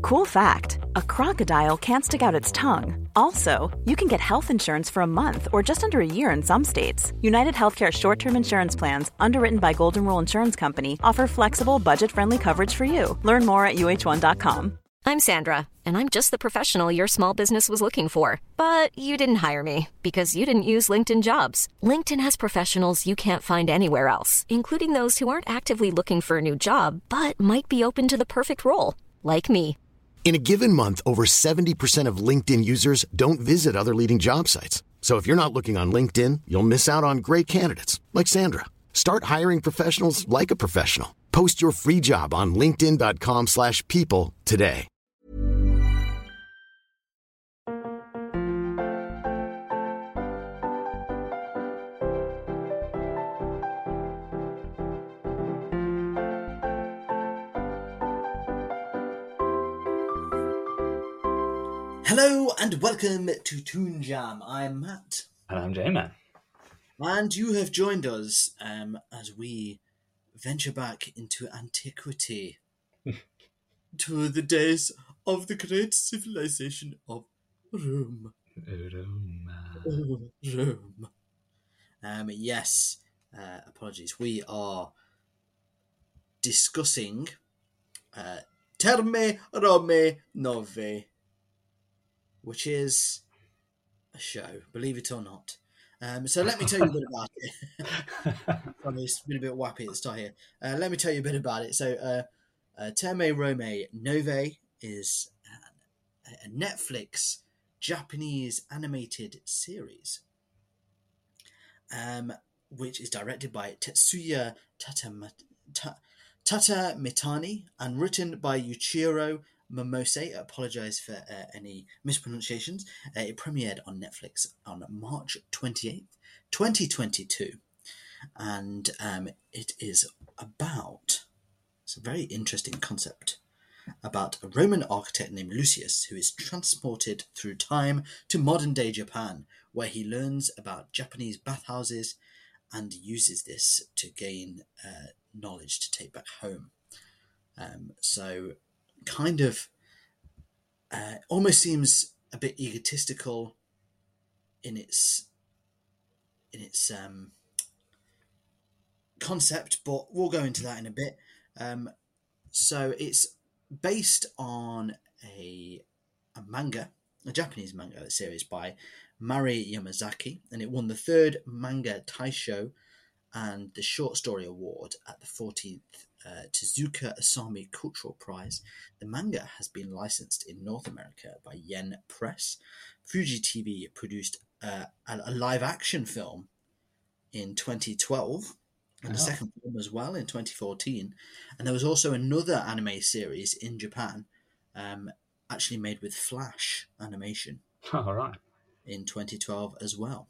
Cool fact, a crocodile can't stick out its tongue. Also, you can get health insurance for a month or just under a year in some states. United Healthcare short-term insurance plans, underwritten by Golden Rule Insurance Company, offer flexible, budget-friendly coverage for you. Learn more at uh1.com. I'm Sandra, and I'm just the professional your small business was looking for. But you didn't hire me because you didn't use LinkedIn Jobs. LinkedIn has professionals you can't find anywhere else, including those who aren't actively looking for a new job, but might be open to the perfect role, like me. In a given month, over 70% of LinkedIn users don't visit other leading job sites. So if you're not looking on LinkedIn, you'll miss out on great candidates like Sandra. Start hiring professionals like a professional. Post your free job on linkedin.com/people today. Hello and welcome to Toon Jam. I'm Matt. And I'm J-Man. And you have joined us as we venture back into antiquity to the days of the great civilization of Rome. Rome. Yes, apologies. We are discussing Terme Rome Nove, which is a show, believe it or not. So let me tell you a bit about it. Probably it's been a bit wappy at the start here. Let me tell you a bit about it. So Terme Rome Nove is a Netflix Japanese animated series, which is directed by Tetsuya Tatamitani and written by Yuichiro Momose. I apologise for any mispronunciations. It premiered on Netflix on March 28th, 2022. And it is about, it's a very interesting concept, about a Roman architect named Lucius who is transported through time to modern-day Japan, where he learns about Japanese bathhouses and uses this to gain knowledge to take back home. So kind of almost seems a bit egotistical in its concept, but we'll go into that in a bit. So it's based on a manga, a Japanese manga series by Mari Yamazaki, and it won the 3rd Manga Taisho and the Short Story Award at the 14th Tezuka Asami Cultural Prize. The manga has been licensed in North America by Yen Press. Fuji TV produced a live-action film in 2012, and a second film as well in 2014. And there was also another anime series in Japan, actually made with Flash animation. All right. In 2012 as well.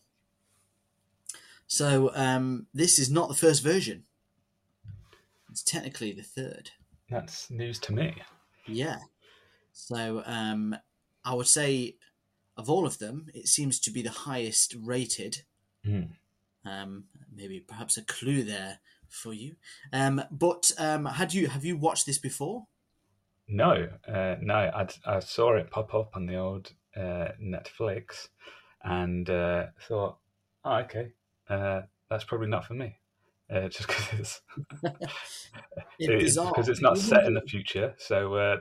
So this is not the first version. It's technically the 3rd. That's news to me. Yeah. So I would say of all of them, it seems to be the highest rated. Maybe perhaps a clue there for you. But have you watched this before? No. I saw it pop up on the old Netflix and thought, oh, okay, that's probably not for me. Just because it's not set in the future, so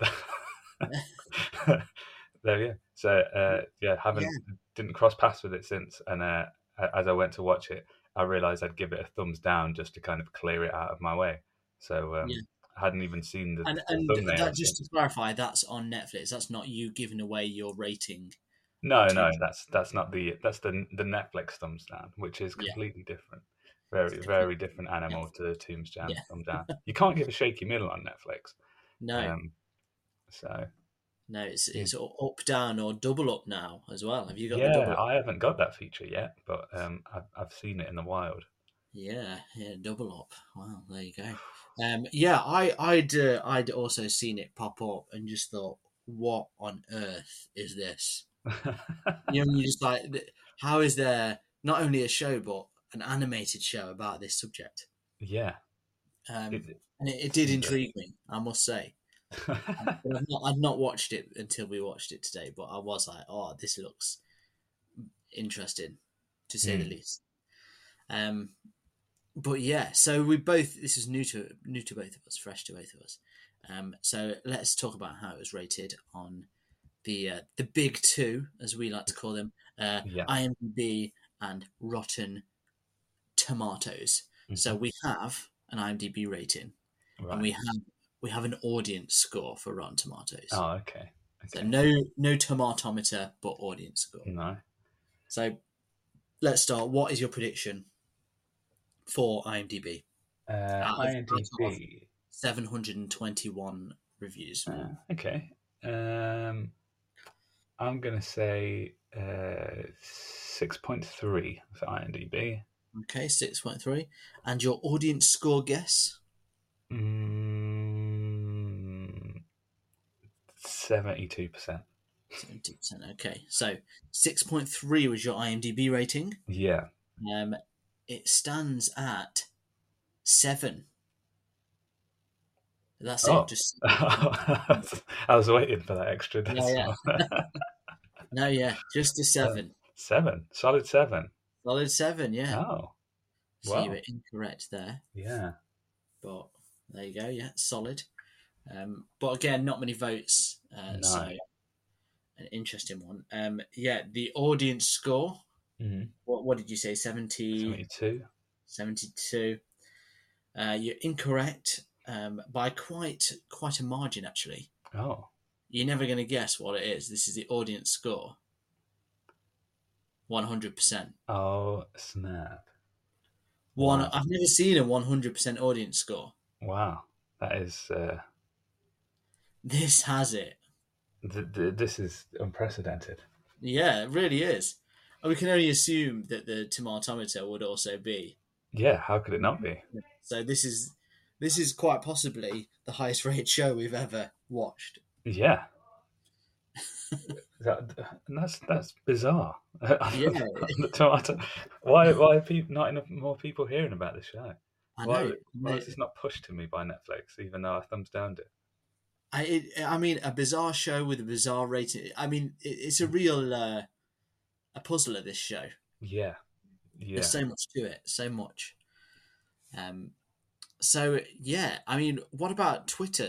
there we go. So didn't cross paths with it since, and as I went to watch it, I realised I'd give it a thumbs down just to kind of clear it out of my way. So I hadn't even seen the thumbnail. That, just to clarify, that's on Netflix. That's not you giving away your rating. No, that's not the Netflix thumbs down, which is completely different. Very, very different animal to Tombs Jam thumbs down. You can't give a shaky middle on Netflix. No. No, it's up, down, or double up now as well. Have you got the double up? I haven't got that feature yet, but I've seen it in the wild. Yeah, double up. Wow, there you go. I'd also seen it pop up and just thought, what on earth is this? You're just like, how is there not only a show but an animated show about this subject? Yeah. And it did intrigue me, I must say. I'd not watched it until we watched it today, but I was like, oh, this looks interesting, to say the least. But yeah, so this is new to both of us, fresh to both of us. So let's talk about how it was rated on the big two, as we like to call them, IMDb and Rotten Tomatoes. Mm-hmm. So we have an IMDb rating, and we have an audience score for Rotten Tomatoes. Oh, okay. So no tomatometer, but audience score. No. So let's start. What is your prediction for IMDb? IMDb 721 reviews. Okay. I'm going to say 6.3 for IMDb. Okay, 6.3. And your audience score guess? 72%. 72%. Okay, so 6.3 was your IMDb rating. Yeah. It stands at 7. That's it. Just I was waiting for that extra decimal. Yeah. Just a 7. 7, solid 7. Solid 7, yeah. Oh, so you were incorrect there. Yeah, but there you go. Yeah, solid. But again, not many votes. No. So an interesting one. The audience score. Mm-hmm. What did you say? 72. 72. You're incorrect by quite a margin, actually. Oh. You're never going to guess what it is. This is the audience score. 100%. Oh, snap. Wow. I've never seen a 100% audience score. Wow. That is... This has it. This is unprecedented. Yeah, it really is. And we can only assume that the tomatometer would also be. Yeah, how could it not be? So this is quite possibly the highest rated show we've ever watched. Yeah. That's bizarre. Yeah. The tomato. Why are not enough more people hearing about this show? Why is this not pushed to me by Netflix, even though I thumbs downed it? I mean, a bizarre show with a bizarre rating. I mean, it's a real a puzzler, this show. Yeah. There's so much to it, so much. So yeah, I mean, what about Twitter?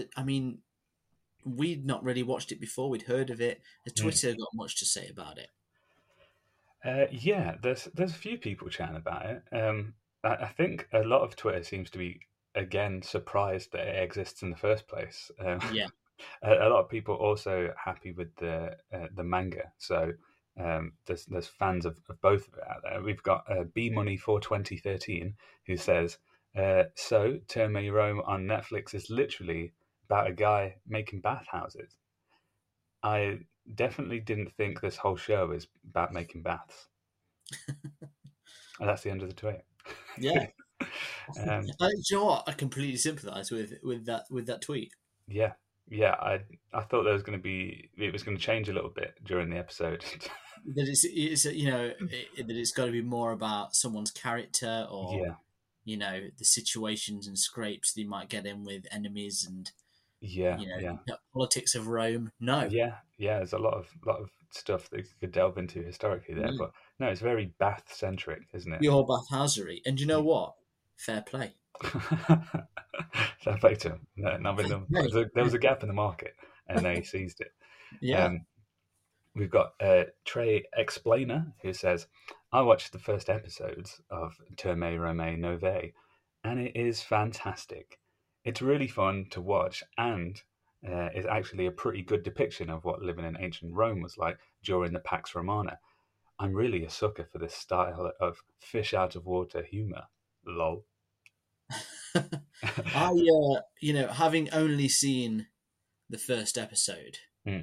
We'd not really watched it before. We'd heard of it. Has Twitter got much to say about it? Yeah, there's a few people chatting about it. I think a lot of Twitter seems to be, again, surprised that it exists in the first place. Yeah. A lot of people also happy with the manga. So there's fans of both of it out there. We've got B-Money for 2013 who says, so Terme Rome on Netflix is literally about a guy making bathhouses. I definitely didn't think this whole show is about making baths. And that's the end of the tweet. Yeah. Do you know what? I completely sympathise with that tweet. Yeah. I thought it was going to change a little bit during the episode. That it's got to be more about someone's character, or the situations and scrapes that you might get in with enemies and the politics of Rome. No. Yeah. There's a lot of stuff that you could delve into historically there, but no, it's very Bath centric, isn't it? Your bathhousery, and you know what? Fair play. Fair play to him. There was a gap in the market, and they seized it. Yeah. We've got Trey Explainer who says, I watched the first episodes of Terme Rome Nove, and it is fantastic. It's really fun to watch, and is actually a pretty good depiction of what living in ancient Rome was like during the Pax Romana. I'm really a sucker for this style of fish out of water humour. Lol. Having only seen the first episode,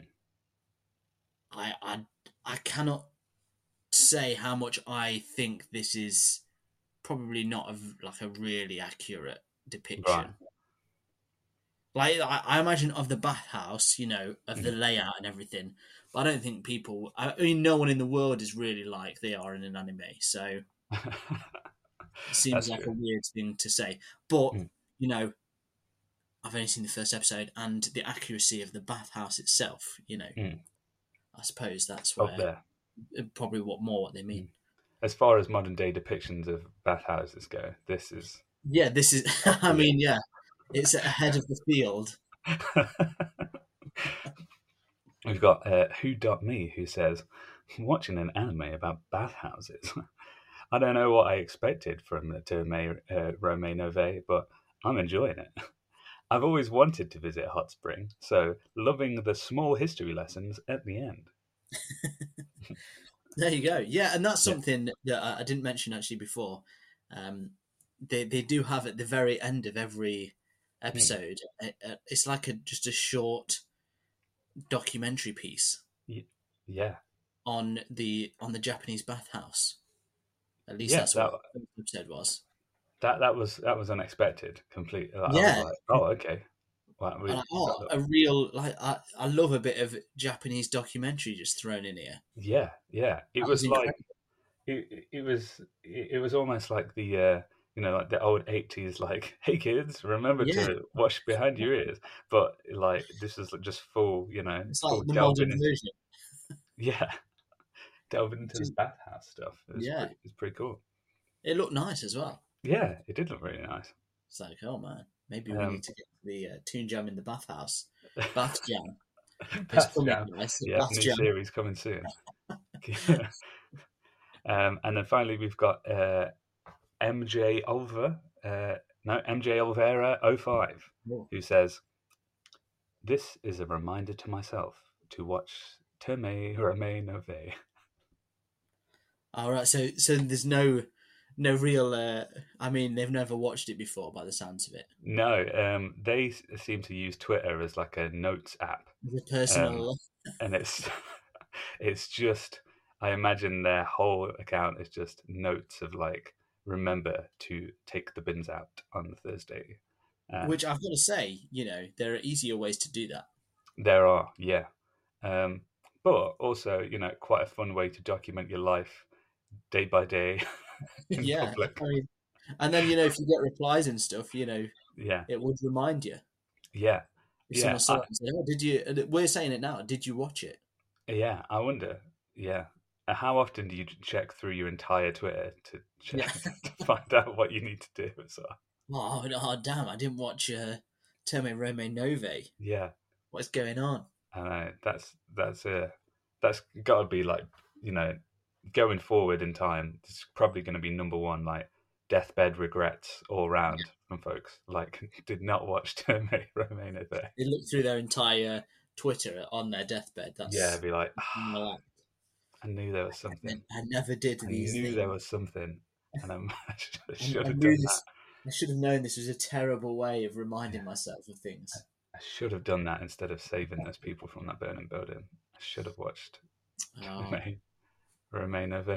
I cannot say how much I think this is probably not a really accurate depiction. Right. Like, I imagine of the bathhouse, of the layout and everything, but I don't think no one in the world is really like they are in an anime, so it seems like a weird thing to say. But, I've only seen the first episode, and the accuracy of the bathhouse itself. I suppose that's Up where there. probably what they mean. As far as modern day depictions of bathhouses go, this is. Yeah, this is. I mean, yeah, it's ahead of the field. We've got Who.me who says, watching an anime about bathhouses. I don't know what I expected from Terme Rome Nove, but I'm enjoying it. I've always wanted to visit a hot spring, so loving the small history lessons at the end. There you go. Yeah, and that's something that I didn't mention actually before. They do have at the very end of every episode. It's like just a short documentary piece. Yeah. On the Japanese bathhouse. At least that's what the episode was. That was unexpected completely. I was like, oh, okay. Wow, a real I love a bit of Japanese documentary just thrown in here. Yeah. It was like it was almost like the like the old 80s, like, hey kids, remember to wash behind your ears. But like this is just full, it's like the modern version. Yeah, delving into the bathhouse stuff. It's pretty cool. It looked nice as well. Yeah, it did look really nice. It's like, oh man, maybe we need to get the Toon Jam in the bathhouse. Bath Jam. Bath Jam. Yeah, new series coming soon. And then finally we've got MJ Olvera 05, who says, this is a reminder to myself to watch Terme Rome Nove. All right, so there's no real. I mean, they've never watched it before, by the sounds of it. No, they seem to use Twitter as like a notes app. The personal, and it's just. I imagine their whole account is just notes of like, remember to take the bins out on Thursday. Which I've got to say, there are easier ways to do that. There are, yeah. But also, quite a fun way to document your life day by day. Yeah. I mean, and then, if you get replies and stuff, it would remind you. Yeah. If someone saw it and said, oh, did you, we're saying it now, did you watch it? Yeah, I wonder. Yeah. How often do you check through your entire Twitter to to find out what you need to do? So. Oh, damn! I didn't watch Terme Rome Nove. Yeah, what's going on? I know that's got to be like going forward in time. It's probably going to be number one, like deathbed regrets all round from folks. Like, did not watch Terme Rome Nove. They look through their entire Twitter on their deathbed. Be like. I knew there was something. I never did these things. I knew there was something, and I should have done that. I should have known this was a terrible way of reminding myself of things. I should have done that instead of saving those people from that burning building. I should have watched Rome Nove.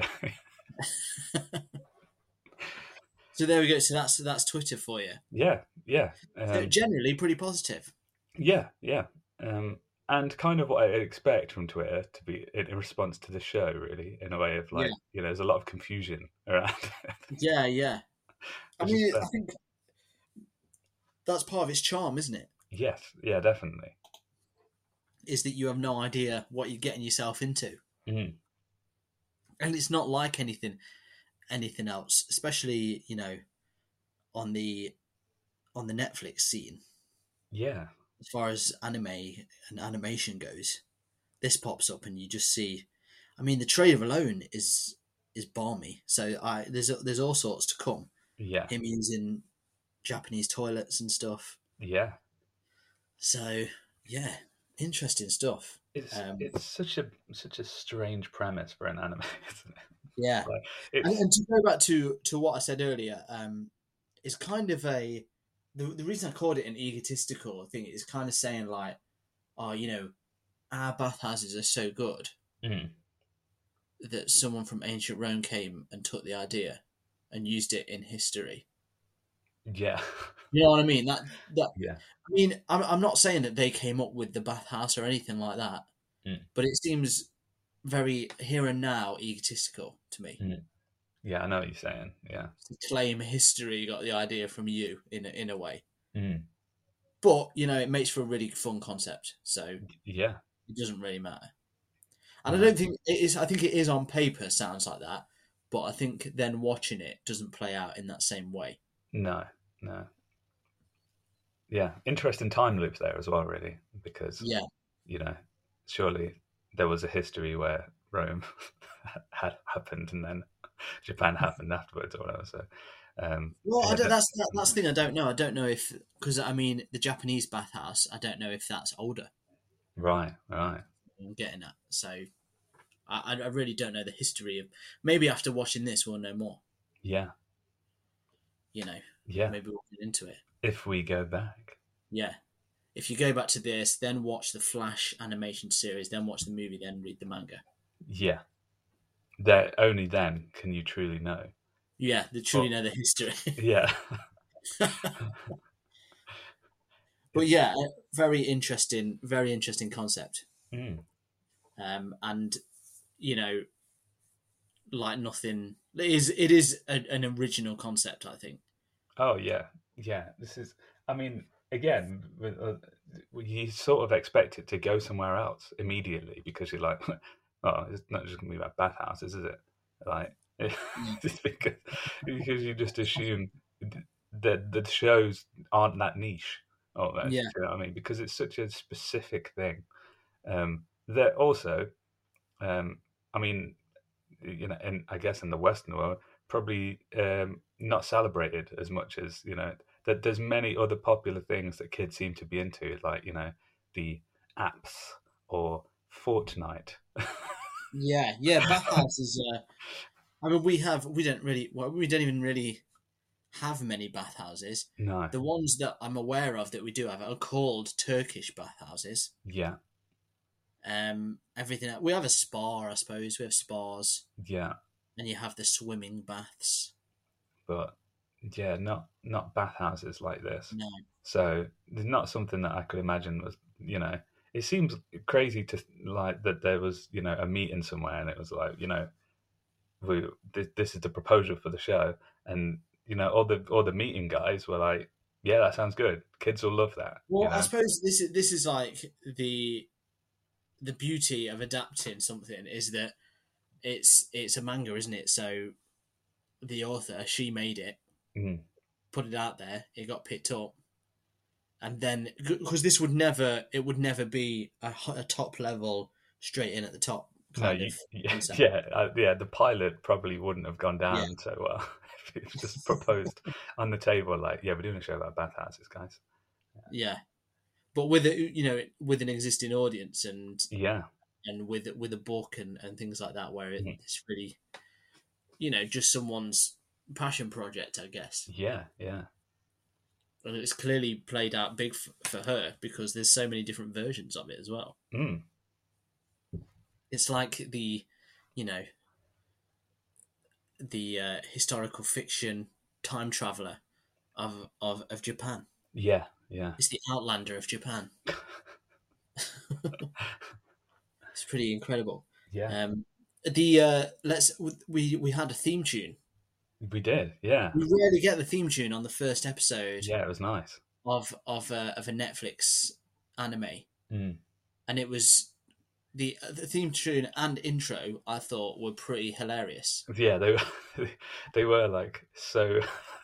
So there we go. So that's Twitter for you. Yeah. So generally pretty positive. Yeah. And kind of what I expect from Twitter to be in response to the show, really, in a way of like, there's a lot of confusion around it. Yeah. I mean, I think that's part of its charm, isn't it? Yes, yeah, definitely. Is that you have no idea what you're getting yourself into. Mm-hmm. And it's not like anything else, especially, on the Netflix scene. Yeah. As far as anime and animation goes, this pops up and you just see. I mean, the trailer alone is balmy. So there's all sorts to come. Yeah, him using Japanese toilets and stuff. Yeah. So yeah, interesting stuff. It's such a strange premise for an anime, isn't it? Yeah, and to go back to what I said earlier, it's kind of the reason I called it an egotistical thing is kind of saying like, our bathhouses are so good that someone from ancient Rome came and took the idea and used it in history. Yeah. You know what I mean? That yeah. I mean, I'm not saying that they came up with the bathhouse or anything like that, but it seems very here and now egotistical to me. Yeah, I know what you're saying. Yeah, to claim history got the idea from you in a way. But it makes for a really fun concept, so Yeah, it doesn't really matter. And I don't think it is. I think it is on paper sounds like that, but I think then watching it doesn't play out in that same way. no. Yeah, interesting time loops there as well, really, because Yeah, surely there was a history where Rome had happened and then Japan happened afterwards or whatever. So, well, that's the thing. I don't know. I don't know if because the Japanese bathhouse. I don't know if that's older. right. I'm getting at. So I really don't know the history of. Maybe after watching this, we'll know more. Yeah. Yeah. Maybe we'll get into it. If we go back. Yeah. If you go back to this, then watch the Flash animation series, then watch the movie, then read the manga. Yeah. That only then can you truly know. Yeah, they truly know the history. Yeah. But yeah, very interesting concept. Mm. And like nothing. It is an original concept, I think. Oh yeah. This is. I mean, again, you sort of expect it to go somewhere else immediately because you're like, oh, it's not just going to be about bathhouses, is it? Like, just because you just assume that the shows aren't that niche. Almost, Yeah. you know what I mean? Because it's such a specific thing. That also, I mean, and I guess in the Western world, probably not celebrated as much as that. There's many other popular things that kids seem to be into, like the apps or Fortnite. Yeah. Bathhouses. I mean, we don't even really have many bathhouses. No. The ones that I'm aware of that we do have are called Turkish bathhouses. Yeah. Everything we have a spa, I suppose. We have spas. Yeah. And you have the swimming baths. But yeah, not bathhouses like this. No. So there's not something that I could imagine was It seems crazy to like that there was a meeting somewhere and it was like this is the proposal for the show and all the meeting guys were like, yeah, that sounds good. Kids will love that. Well, I suppose this is like the beauty of adapting something is that it's a manga, isn't it? So the author, she made it, put it out there, it got picked up, and then because it would never be a top level straight in at the top. The pilot probably wouldn't have gone down so well if it was just proposed on the table like, yeah, we're doing a show about bathhouses, guys. Yeah, but with with an existing audience and with a book and things like that, where it's really just someone's passion project, I guess. Yeah. And it's clearly played out big for her because there's so many different versions of it as well. It's like the historical fiction time traveler of Japan. Yeah. It's the Outlander of Japan. It's pretty incredible. Yeah. We had a theme tune. We did, yeah. We rarely get the theme tune on the first episode. Yeah, it was nice. Of a Netflix anime, and it was the theme tune and intro. I thought were pretty hilarious. Yeah, they were like so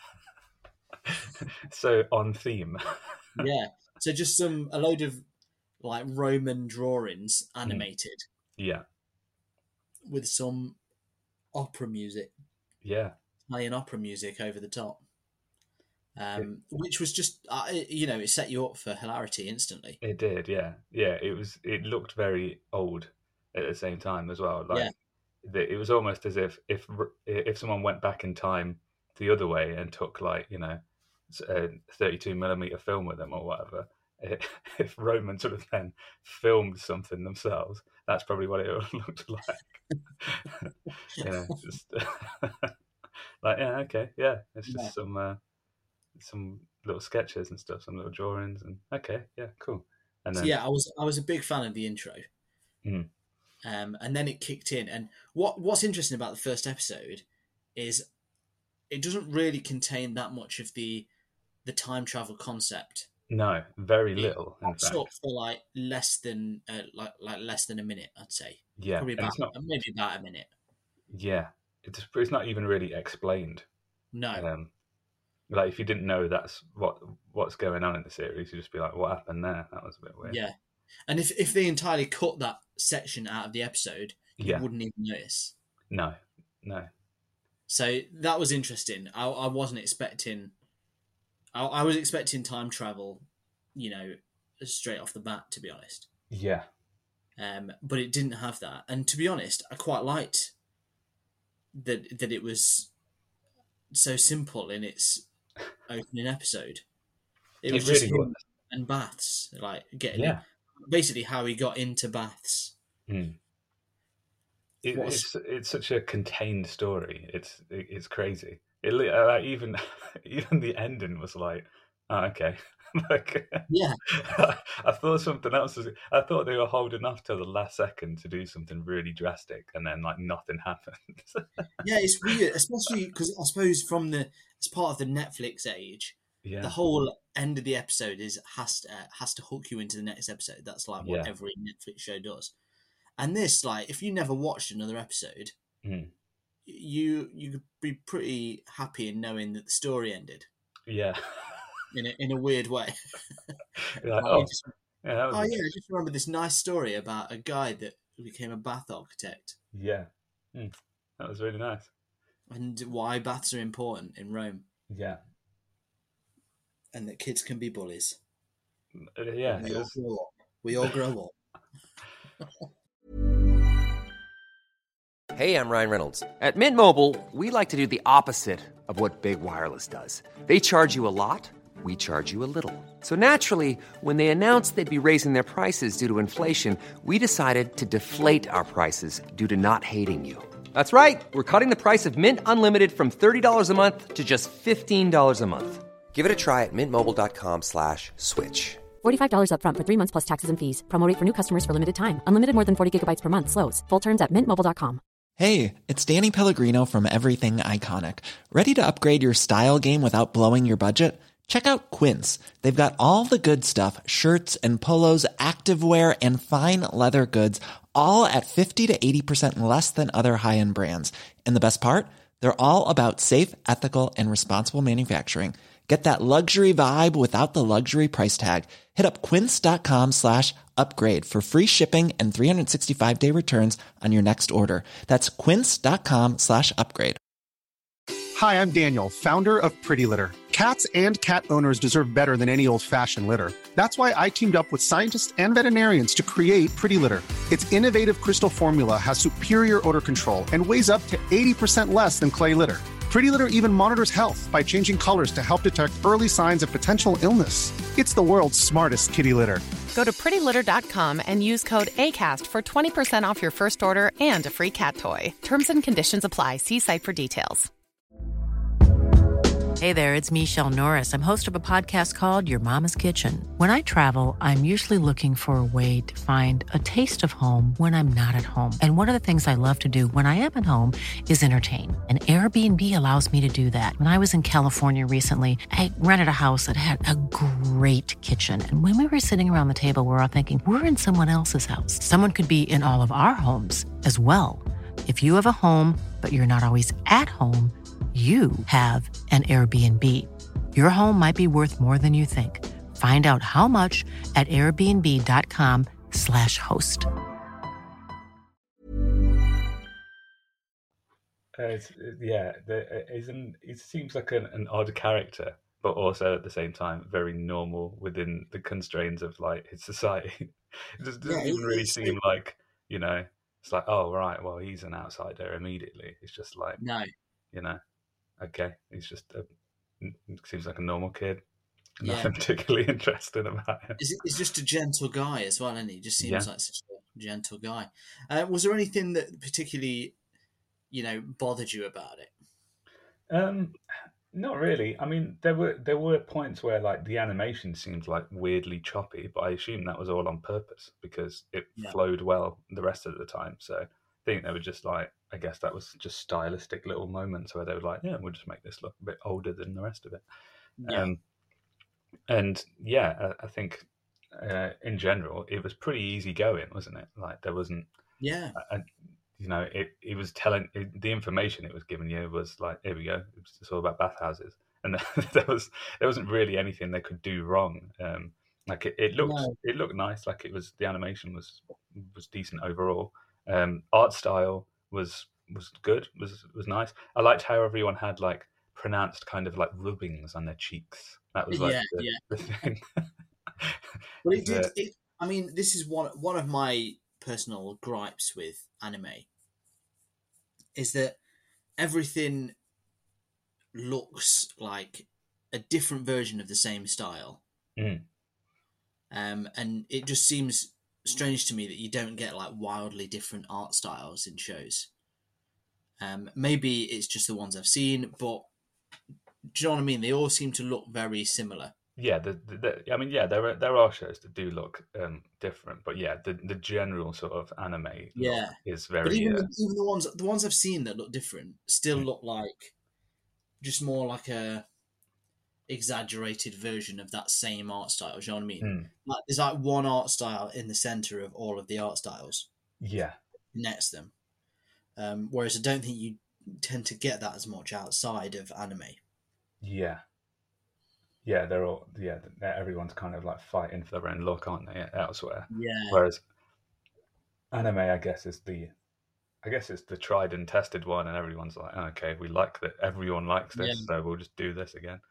on theme. Yeah, so just a load of like Roman drawings animated. Yeah, with some opera music. Yeah. Italian opera music over the top, which was just it set you up for hilarity instantly. It did, yeah. It looked very old at the same time as well. Like it was almost as if someone went back in time the other way and took like a 32mm film with them or whatever. If Roman sort of then filmed something themselves, that's probably what it looked like. Just. Like, yeah, okay, yeah. It's just some little sketches and stuff, some little drawings, and okay, yeah, cool. And then, I was a big fan of the intro, and then it kicked in. And what's interesting about the first episode is it doesn't really contain that much of the time travel concept. No, very It little, in pops fact. up for like less than less than a minute, I'd say. Yeah, Probably and about it's not. maybe about a minute. Yeah, it's not even really explained. No. Like if you didn't know that's what's going on in the series, you'd just be like, "What happened there? That was a bit weird." Yeah. And if they entirely cut that section out of the episode, you Yeah. wouldn't even notice. No. So that was interesting. I wasn't expecting. I was expecting time travel, straight off the bat, to be honest. Yeah. But it didn't have that. And to be honest, I quite liked that it was so simple in its opening episode. It was just really him was. and baths, like getting Yeah. basically how he got into baths. Mm. It's such a contained story. It's crazy. Even the ending was like, oh, okay. Like, Yeah. I thought something else was. I thought they were holding off till the last second to do something really drastic, and then like nothing happened. Yeah, it's weird, especially because I suppose as part of the Netflix age, the whole end of the episode has to hook you into the next episode. That's like what every Netflix show does. And this, like, if you never watched another episode, you could be pretty happy in knowing that the story ended. Yeah. In a weird way. Like, I just remember this nice story about a guy that became a bath architect. Yeah. That was really nice. And why baths are important in Rome. Yeah. And that kids can be bullies. Yeah. We all grow up. Hey, I'm Ryan Reynolds. At Mint Mobile, we like to do the opposite of what Big Wireless does. They charge you a lot. We charge you a little. So naturally, when they announced they'd be raising their prices due to inflation, we decided to deflate our prices due to not hating you. That's right. We're cutting the price of Mint Unlimited from $30 a month to just $15 a month. Give it a try at mintmobile.com/switch. $45 up front for 3 months plus taxes and fees. Promo rate for new customers for limited time. Unlimited more than 40 gigabytes per month. Slows full terms at mintmobile.com. Hey, it's Danny Pellegrino from Everything Iconic. Ready to upgrade your style game without blowing your budget? Check out Quince. They've got all the good stuff, shirts and polos, activewear, and fine leather goods, all at 50 to 80% less than other high-end brands. And the best part? They're all about safe, ethical, and responsible manufacturing. Get that luxury vibe without the luxury price tag. Hit up quince.com/upgrade for free shipping and 365-day returns on your next order. That's quince.com/upgrade. Hi, I'm Daniel, founder of Pretty Litter. Cats and cat owners deserve better than any old-fashioned litter. That's why I teamed up with scientists and veterinarians to create Pretty Litter. Its innovative crystal formula has superior odor control and weighs up to 80% less than clay litter. Pretty Litter even monitors health by changing colors to help detect early signs of potential illness. It's the world's smartest kitty litter. Go to prettylitter.com and use code ACAST for 20% off your first order and a free cat toy. Terms and conditions apply. See site for details. Hey there, it's Michelle Norris. I'm host of a podcast called Your Mama's Kitchen. When I travel, I'm usually looking for a way to find a taste of home when I'm not at home. And one of the things I love to do when I am at home is entertain. And Airbnb allows me to do that. When I was in California recently, I rented a house that had a great kitchen. And when we were sitting around the table, we're all thinking, we're in someone else's house. Someone could be in all of our homes as well. If you have a home, but you're not always at home, you have an Airbnb. Your home might be worth more than you think. Find out how much at airbnb.com/host. It seems like an odd character, but also at the same time very normal within the constraints of like his society. It just doesn't even really seem like, it's like, oh right, well he's an outsider immediately. It's just like, no, okay, he's just seems like a normal kid. Nothing particularly interesting about him. He's just a gentle guy as well, and he just seems like such a gentle guy. Was there anything that particularly, bothered you about it? Not really. I mean, there were points where like the animation seemed like weirdly choppy, but I assume that was all on purpose because it flowed well the rest of the time. So I think they were just like, I guess that was just stylistic little moments where they were like, yeah, we'll just make this look a bit older than the rest of it. And yeah, I think in general it was pretty easy going, wasn't it? Like there wasn't, you know, it was telling the information it was giving you was like, here we go, it's all about bathhouses, and there wasn't really anything they could do wrong. Like it looked nice, like it was, the animation was decent overall. Art style was good, was nice. I liked how everyone had like pronounced kind of like rubbings on their cheeks. That was like the thing. Well, it did. I mean, this is one of my personal gripes with anime, is that everything looks like a different version of the same style. And it just seems strange to me that you don't get like wildly different art styles in shows. Maybe it's just the ones I've seen, but do you know what I mean? They all seem to look very similar. Yeah, I mean, yeah, there are shows that do look different, but yeah, the general sort of anime look is very. But even the ones I've seen that look different still look like just more like a exaggerated version of that same art style. Do you know what I mean? Like there's like one art style in the center of all of the art styles. Yeah, next to them. Whereas I don't think you tend to get that as much outside of anime. Yeah, they're all everyone's kind of like fighting for their own look, aren't they? Elsewhere. Yeah. Whereas anime, I guess it's the tried and tested one, and everyone's like, oh, okay, we like that. Everyone likes this, so we'll just do this again.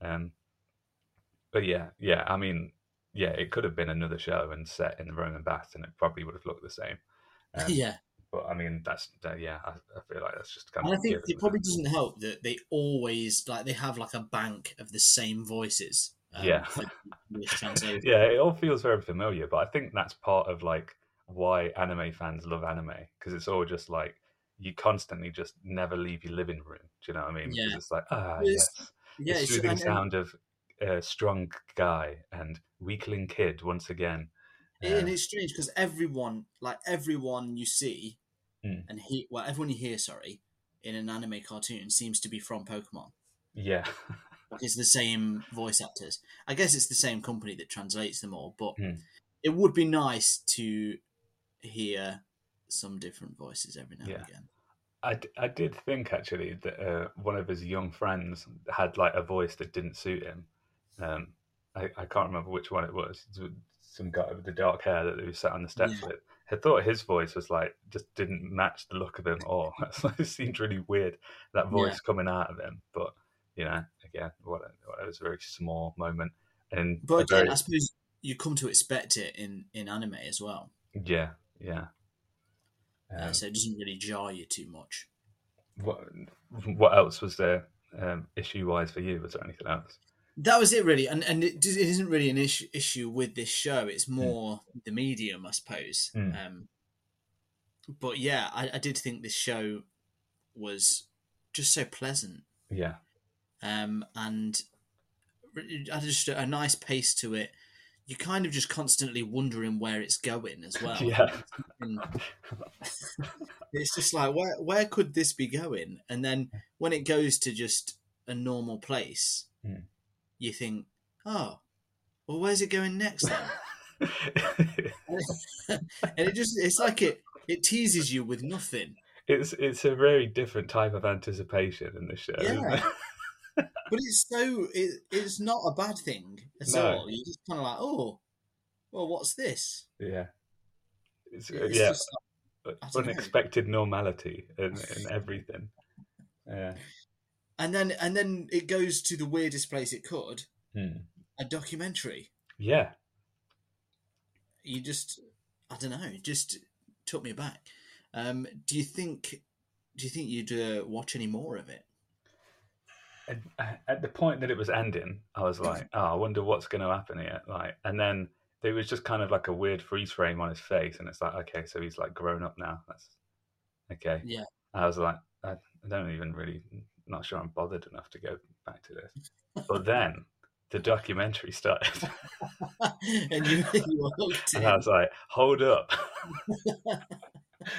But yeah, I mean, yeah, it could have been another show and set in the Roman baths, and it probably would have looked the same. But I mean, I feel like that's just kind of. And I think it probably doesn't help that they always they have like a bank of the same voices. Yeah, it all feels very familiar, but I think that's part of like why anime fans love anime, because it's all just like you constantly just never leave your living room. Do you know what I mean? Yeah, it's like the soothing sound of a strong guy and weakling kid once again. And it's strange because everyone you see and everyone you hear, in an anime cartoon seems to be from Pokemon. Yeah. It's the same voice actors. I guess it's the same company that translates them all, but it would be nice to hear some different voices every now and again. I did think actually that one of his young friends had like a voice that didn't suit him. I can't remember which one it was. Some guy with the dark hair that he was sat on the steps with. I thought his voice was like just didn't match the look of him, or it seemed really weird, that voice coming out of him. But you know, again, it was a very small moment. But again, I suppose you come to expect it in anime as well. Yeah. So it doesn't really jar you too much. What else was there issue-wise for you? Was there anything else? That was it, really, and it isn't really an issue with this show. It's more the medium, I suppose. But yeah, I did think this show was just so pleasant. Yeah. And I just a nice pace to it. You're kind of just constantly wondering where it's going as well. Yeah. It's just like, where could this be going? And then when it goes to just a normal place, you think, oh, well, where's it going next then? And it's like it teases you with nothing. It's a very different type of anticipation in the show. Yeah. But it's not a bad thing at all. You're just kind of like, oh, well, what's this? Yeah. It's just like, unexpected normality in everything. Yeah. And then it goes to the weirdest place it could, a documentary. Yeah. You just, I don't know, it just took me aback. Do you think you'd watch any more of it? At the point that it was ending, I was like, oh, I wonder what's going to happen here. Like, and then there was just kind of like a weird freeze frame on his face, and it's like, okay, so he's like grown up now. That's okay. Yeah. I was like, I don't even really, not sure I'm bothered enough to go back to this. But then the documentary started, and you hooked and I was like, hold up.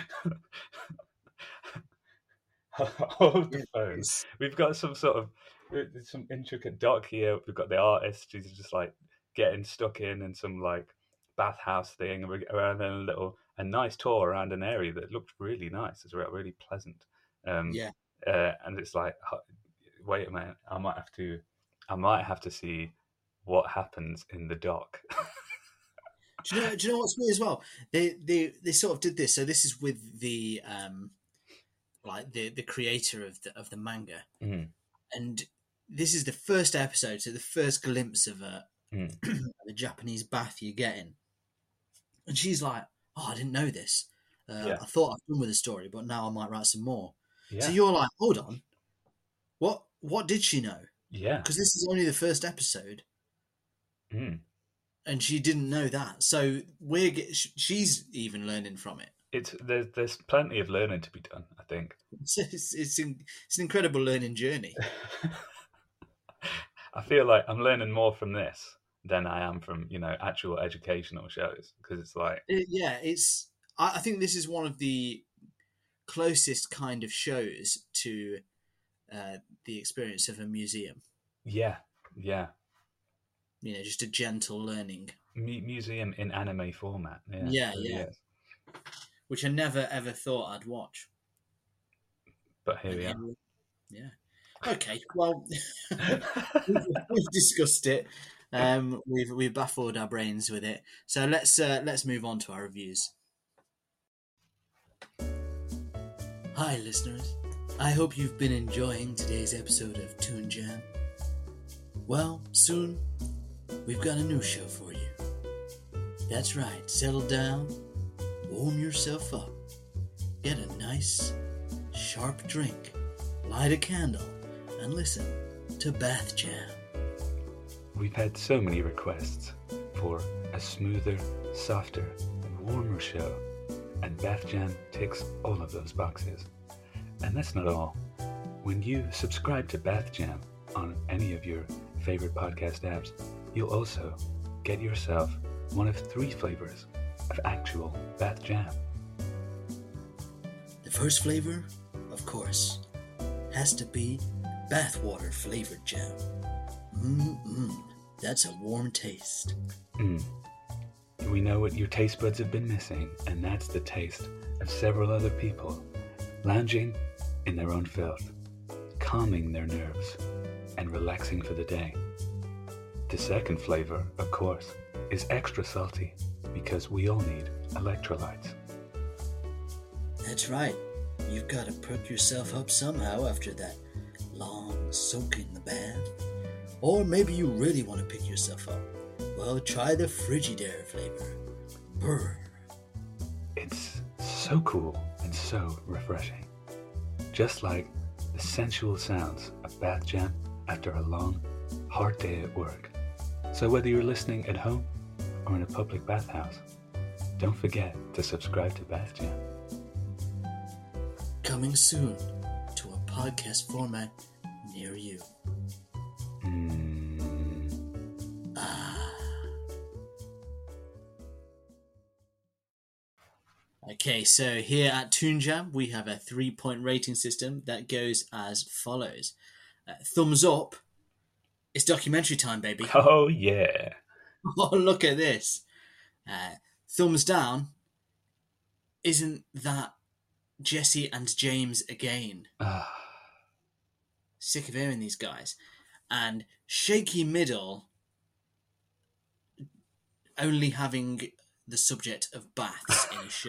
Hold the phone. We've got some sort of there's some intricate dock here. We've got the artist. She's just like getting stuck in some like bathhouse thing, and we're around in a nice tour around an area that looked really nice. It's really pleasant. And it's like, wait a minute, I might have to see what happens in the dock. Do you know what's weird as well? They sort of did this. So this is with the the creator of the manga, and this is the first episode, so the first glimpse of the Japanese bath you're getting. And she's like, "Oh, I didn't know this. I thought I've done with the story, but now I might write some more." Yeah. So you're like, "Hold on, what did she know?" Yeah, because this is only the first episode, and she didn't know that. So she's even learning from it. There's plenty of learning to be done, I think. It's an incredible learning journey. I feel like I'm learning more from this than I am from actual educational shows, because it's like I think this is one of the closest kind of shows to the experience of a museum. Yeah. Just a gentle learning museum in anime format. Yeah. Which I never ever thought I'd watch. But here we are. Yeah. Okay. Well, we've discussed it. We've baffled our brains with it. So let's move on to our reviews. Hi, listeners. I hope you've been enjoying today's episode of Toon Jam. Well, soon we've got a new show for you. That's right. Settle down, warm yourself up, get a nice, sharp drink, light a candle, and listen to Bath Jam. We've had so many requests for a smoother, softer, and warmer show, and Bath Jam ticks all of those boxes. And that's not all. When you subscribe to Bath Jam on any of your favorite podcast apps, you'll also get yourself one of 3 flavors of actual Bath Jam. The first flavor, of course, has to be bathwater flavored jam. That's a warm taste. We know what your taste buds have been missing, and that's the taste of several other people lounging in their own filth, calming their nerves, and relaxing for the day. The second flavor, of course, is extra salty, because we all need electrolytes. That's right. You've got to perk yourself up somehow after that long soak in the bath. Or maybe you really want to pick yourself up. Well, try the Frigidaire flavor. Brr. It's so cool and so refreshing. Just like the sensual sounds of Bath Jam after a long, hard day at work. So whether you're listening at home or in a public bathhouse, don't forget to subscribe to Bath Jam. Coming soon to a podcast format near you. Okay, so here at Toon Jam, we have a 3-point rating system that goes as follows. Thumbs up. It's documentary time, baby. Oh, yeah. Oh, look at this. Thumbs down. Isn't that Jesse and James again? Sick of hearing these guys. And shaky middle, only having the subject of baths in a show.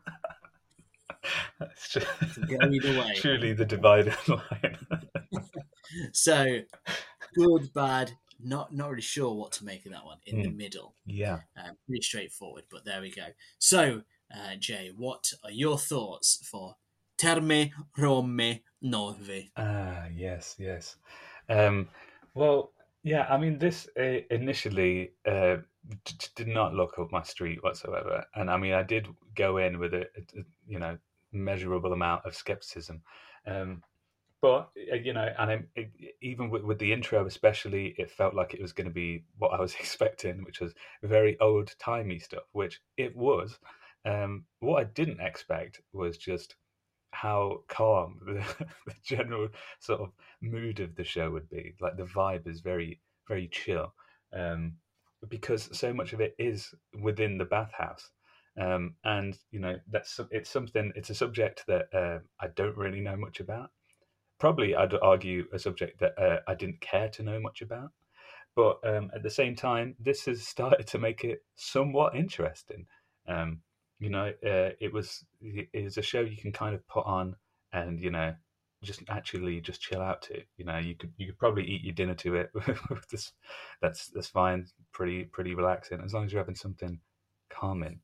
That's just go either way. Truly the dividing line. So, good, bad, not really sure what to make of that one. In the middle. Yeah. Pretty straightforward, but there we go. So, Jay, what are your thoughts for Terme Rome 9? Yes. Well, yeah, I mean, this initially did not look up my street whatsoever. And I mean, I did go in with a measurable amount of skepticism. But, even with the intro especially, it felt like it was going to be what I was expecting, which was very old-timey stuff, which it was. What I didn't expect was just how calm the general sort of mood of the show would be. Like the vibe is very, very chill, because so much of it is within the bathhouse. And it's a subject that I don't really know much about. Probably, I'd argue a subject that I didn't care to know much about. But at the same time, this has started to make it somewhat interesting. It was a show you can kind of put on and just chill out to. You could probably eat your dinner to it. That's fine. Pretty relaxing as long as you're having something calming.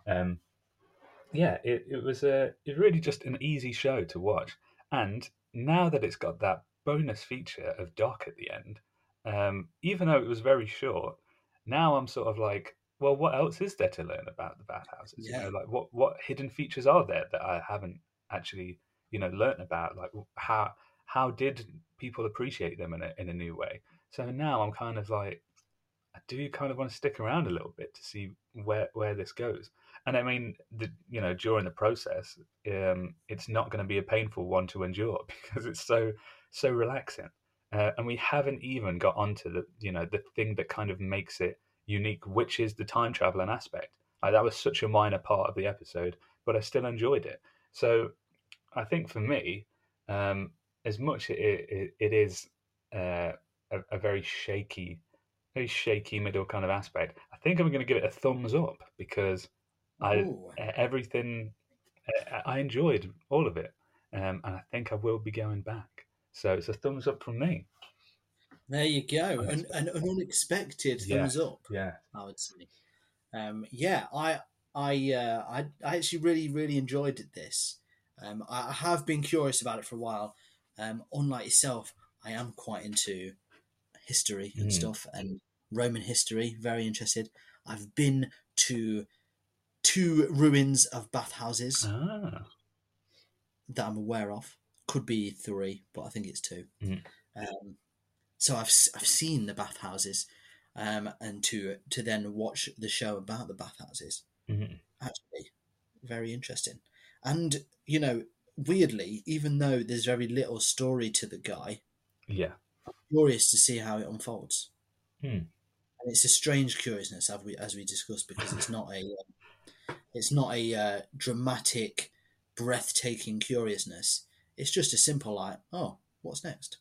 It was really just an easy show to watch. And now that it's got that bonus feature of Doc at the end, even though it was very short, now I'm sort of like, well, what else is there to learn about the bathhouses? Yeah. Like what hidden features are there that I haven't actually learnt about? Like how did people appreciate them in a new way? So now I'm kind of like, I do kind of want to stick around a little bit to see where this goes. And I mean, during the process, it's not going to be a painful one to endure because it's so relaxing. And we haven't even got onto the thing that kind of makes it unique, which is the time traveling aspect. Like, that was such a minor part of the episode, but I still enjoyed it. So I think for me, as much it is a very shaky middle kind of aspect, I think I'm going to give it a thumbs up because I enjoyed all of it, and I think I will be going back. So it's a thumbs up from me. There you go, an unexpected thumbs up. Yeah, I would say. I actually really enjoyed this. I have been curious about it for a while. Unlike yourself, I am quite into history and stuff, and Roman history. Very interested. I've been to 2 ruins of bathhouses that I'm aware of. Could be 3, but I think it's 2. So I've seen the bathhouses, and to then watch the show about the bathhouses. Actually, very interesting. And weirdly, even though there's very little story to the guy, I'm curious to see how it unfolds. And it's a strange curiousness, as we discussed, because it's not a dramatic, breathtaking curiousness. It's just a simple like, oh, what's next?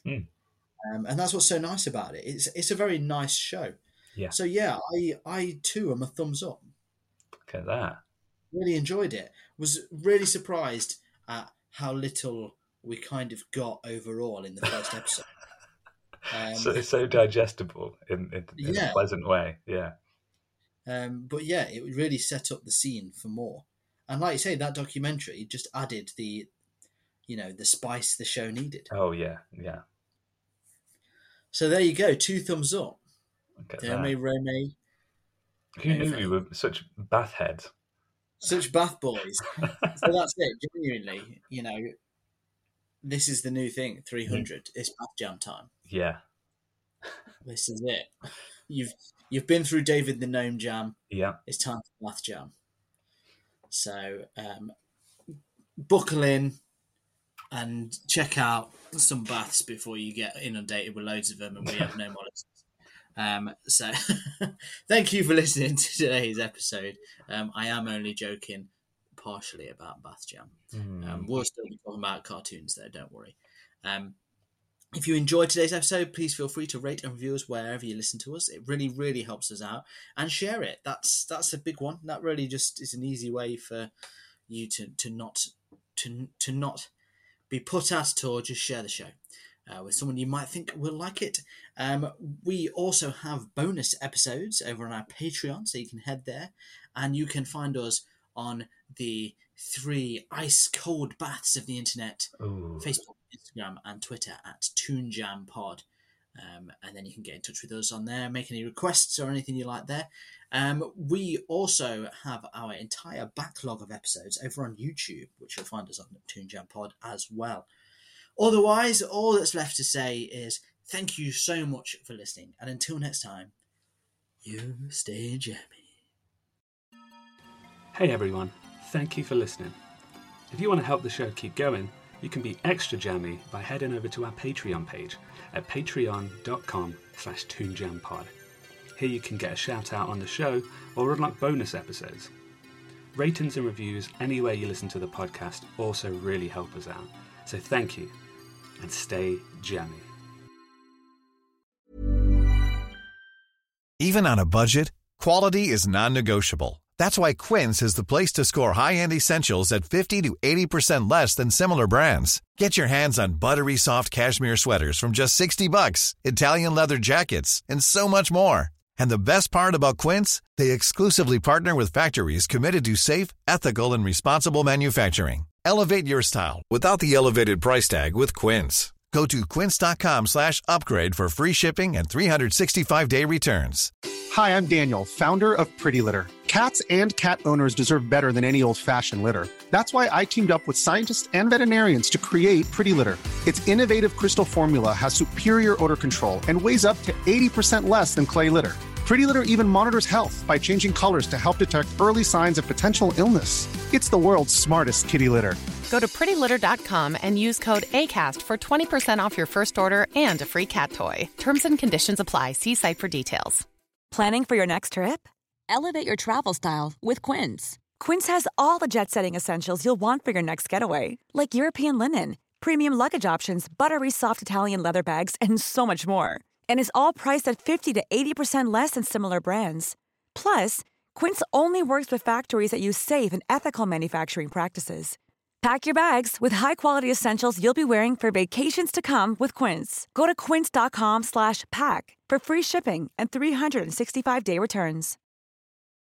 And that's what's so nice about it. It's a very nice show. Yeah. So I too am a thumbs up. Look at that. Really enjoyed it. Was really surprised at how little we kind of got overall in the first episode. So it's so digestible in a pleasant way. Yeah. But yeah, it really set up the scene for more. And like you say, that documentary just added the spice the show needed. Oh yeah, yeah. So there you go, 2 thumbs up. Rome. Who knew we were such bath heads? Such bath boys. So that's it. Genuinely, this is the new thing. 300. It's bath jam time. Yeah. This is it. You've been through David the Gnome Jam. Yeah. It's time for bath jam. So buckle in and check out some baths before you get inundated with loads of them and we have no more listeners. So thank you for listening to today's episode. I am only joking partially about Bath Jam. We'll still be talking about cartoons there, don't worry. If you enjoyed today's episode, please feel free to rate and review us wherever you listen to us. It really helps us out. And share it. That's a big one. That really just is an easy way for you to not be put out at all. Just share the show with someone you might think will like it. We also have bonus episodes over on our Patreon, so you can head there and you can find us on the 3 ice cold baths of the internet: Facebook, Instagram, and Twitter at ToonJamPod. And then you can get in touch with us on there, make any requests or anything you like there. We also have our entire backlog of episodes over on YouTube, which you'll find us on ToonJamPod as well. Otherwise, all that's left to say is thank you so much for listening, and until next time, you stay jammy. Hey everyone, thank you for listening. If you want to help the show keep going, you can be extra jammy by heading over to our Patreon page at patreon.com/toonjampod. Here you can get a shout out on the show or unlock bonus episodes. Ratings and reviews anywhere you listen to the podcast also really help us out. So thank you, and stay jammy. Even on a budget, quality is non-negotiable. That's why Quince is the place to score high-end essentials at 50 to 80% less than similar brands. Get your hands on buttery soft cashmere sweaters from just $60, Italian leather jackets, and so much more. And the best part about Quince, they exclusively partner with factories committed to safe, ethical, and responsible manufacturing. Elevate your style without the elevated price tag with Quince. Go to quince.com/upgrade for free shipping and 365-day returns. Hi, I'm Daniel, founder of Pretty Litter. Cats and cat owners deserve better than any old-fashioned litter. That's why I teamed up with scientists and veterinarians to create Pretty Litter. Its innovative crystal formula has superior odor control and weighs up to 80% less than clay litter. Pretty Litter even monitors health by changing colors to help detect early signs of potential illness. It's the world's smartest kitty litter. Go to prettylitter.com and use code ACAST for 20% off your first order and a free cat toy. Terms and conditions apply. See site for details. Planning for your next trip? Elevate your travel style with Quince. Quince has all the jet-setting essentials you'll want for your next getaway, like European linen, premium luggage options, buttery soft Italian leather bags, and so much more. And is all priced at 50 to 80% less than similar brands. Plus, Quince only works with factories that use safe and ethical manufacturing practices. Pack your bags with high-quality essentials you'll be wearing for vacations to come with Quince. Go to quince.com/pack for free shipping and 365-day returns.